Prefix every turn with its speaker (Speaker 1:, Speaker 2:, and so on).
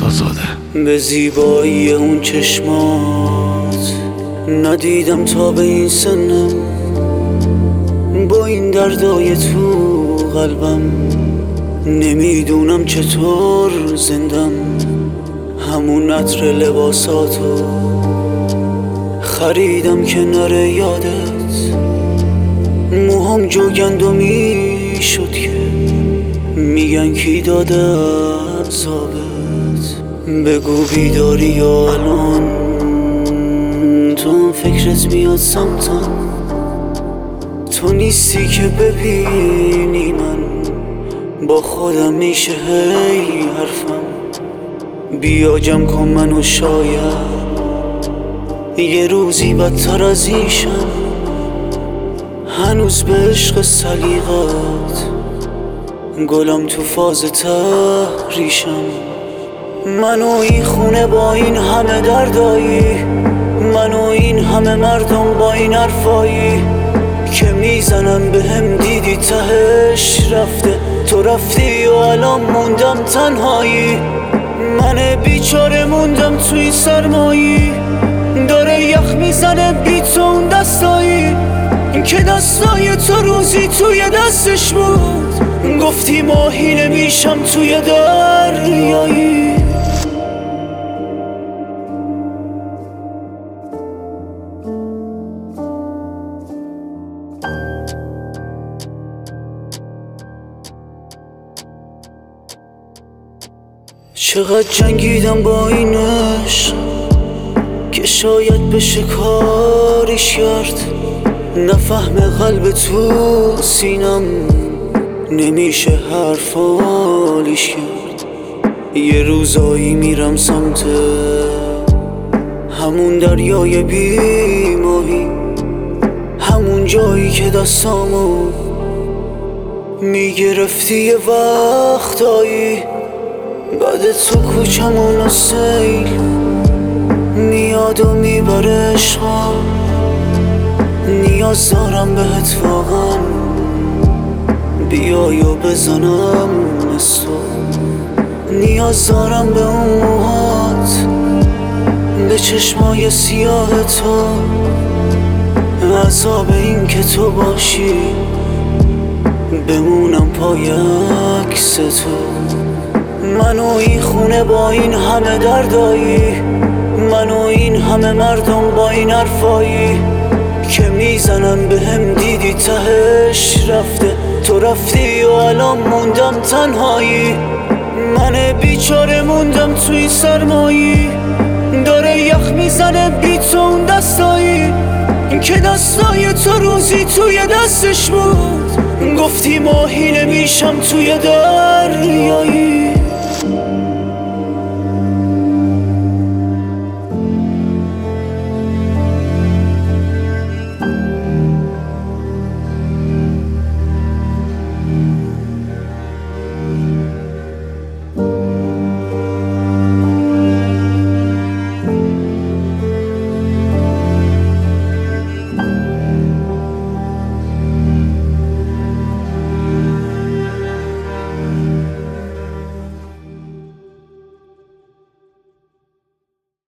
Speaker 1: آزاده.
Speaker 2: به زیبایی اون چشمات ندیدم تا به این سنم، با این دردای تو قلبم نمیدونم چطور زندم. همون عطر لباساتو خریدم کنار یادت، موهام جوگندمی شد که میگن کی داده عذابت. بگو بیداری یا الان تو هم فکرت میاد سمتم، تو نیستی که ببینی من با خودم میشه هی حرفم. بیا جمع کن منو، شاید یه روزی بدتر از ایشم. هنوز به عشق سلیقات گلم تو فاز تحریشم. منو این خونه با این همه دردایی، منو این همه مردم با این حرفایی که میزنن به هم، دیدی تهش رفته. تو رفتی و الان موندم تنهایی، من بیچاره موندم توی سرمایی. داره یخ میزنه بی تو اون دستایی که دستای تو روزی توی دستش بود. گفتی ماهی نمیشم توی دریایی. چقدر جنگیدم با این عشق که شاید بشه کاریش کرد. نفهم قلب تو سینم نمیشه حرفالیش کرد. یه روزایی میرم سمت همون دریای بیماهی، همون جایی که دستامو میگرفتی یه وقتایی. بعد تو کوچمون سیل میاد و میبره عشقا. نیاز دارم بهت واقعا، بیای و بزنم مثل تو. نیاز دارم به اون موهات، به چشمای سیاه تو، عذاب این که تو باشی بمونم پای عکس تو. منو این خونه با این همه دردایی، منو این همه مردم با این حرفایی که میزنن به هم، دیدی تهش رفته. تو رفتی و الان موندم تنهایی، من بیچاره موندم توی سرمایی. داره یخ میزنه بی تو اون دستایی که دستای تو روزی توی دستش بود. گفتی ماهی نمیشم توی دریایی.